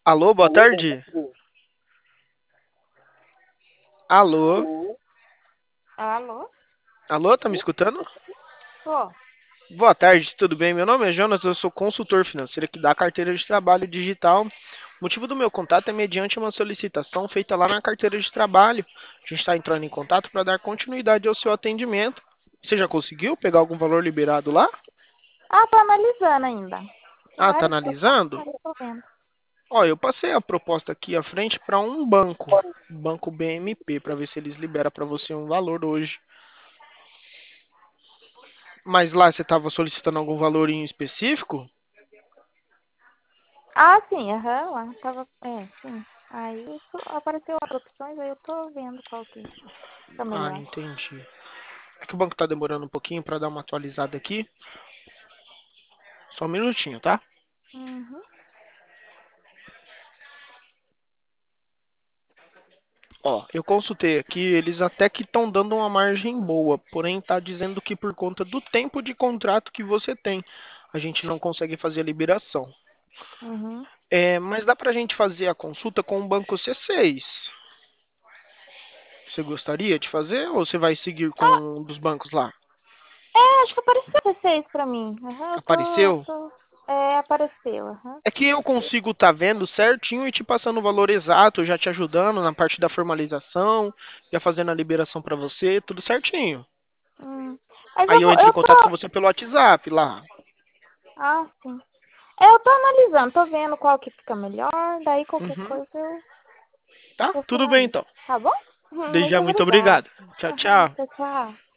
Alô, boa tarde. Alô, Alô? alô, tá me escutando? Tô. Boa tarde, tudo bem? Meu nome é Jonas, eu sou consultor financeiro aqui da carteira de trabalho digital. O motivo do meu contato é mediante uma solicitação feita lá na carteira de trabalho. A gente está entrando em contato para dar continuidade ao seu atendimento. Você já conseguiu pegar algum valor liberado lá? Ah, tô analisando ainda. Tem Ah, tá várias propostas, analisando? mas eu tô vendo. Ó, eu passei a proposta aqui à frente para um banco BMP, para ver se eles liberam para você um valor hoje. Mas lá você estava solicitando algum valor em específico? Ah, sim, aham, lá tava. É, sim. Aí apareceu outras opções, aí eu tô vendo qual que fica Ah, melhor. entendi. É que o banco está demorando um pouquinho para dar uma atualizada aqui. Só um minutinho, tá? Uhum. Ó, eu consultei aqui, eles até que estão dando uma margem boa, porém está dizendo que por conta do tempo de contrato que você tem, a gente não consegue fazer a liberação. Uhum. Mas dá para a gente fazer a consulta com o banco C6. Você gostaria de fazer ou você vai seguir com Ah, um dos bancos lá? acho que apareceu vocês pra mim. Aham, Apareceu? apareceu, aham. É que eu consigo estar vendo certinho e te passando o valor exato, já te ajudando na parte da formalização, já fazendo a liberação para você, tudo certinho. Hum. Mas Aí eu entro em eu contato com tô. você pelo WhatsApp lá, Ah, sim. Eu tô analisando, tô vendo qual que fica melhor, daí qualquer uhum, coisa tá? eu Tudo bem finalizo. então. Tá bom? Desde já, Muito muito obrigada. obrigado. Tchau, Aham, tchau. tchau, tchau.